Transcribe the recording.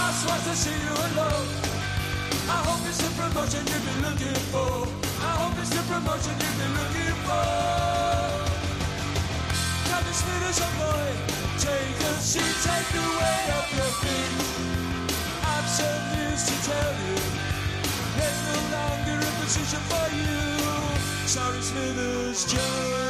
boss wants to see you alone. I hope it's the promotion you've been looking for. I hope it's the promotion you've been looking for. Come as sweet as a boy, take a seat, take the weight of your feet. I've some news to tell you. There's no longer a position for you. Sorry, Smithers Joe.